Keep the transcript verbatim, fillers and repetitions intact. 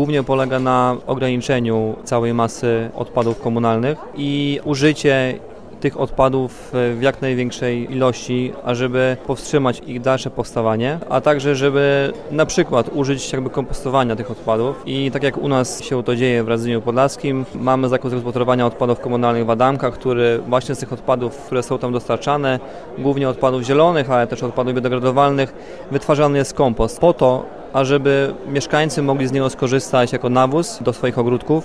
głównie polega na ograniczeniu całej masy odpadów komunalnych i użycie tych odpadów w jak największej ilości, ażeby powstrzymać ich dalsze powstawanie, a także żeby na przykład użyć jakby kompostowania tych odpadów i tak jak u nas się to dzieje w Radzyniu Podlaskim, mamy zakład gospodarowania odpadów komunalnych w Adamkach, który właśnie z tych odpadów, które są tam dostarczane, głównie odpadów zielonych, ale też odpadów biodegradowalnych, wytwarzany jest kompost po to, ażeby mieszkańcy mogli z niego skorzystać jako nawóz do swoich ogródków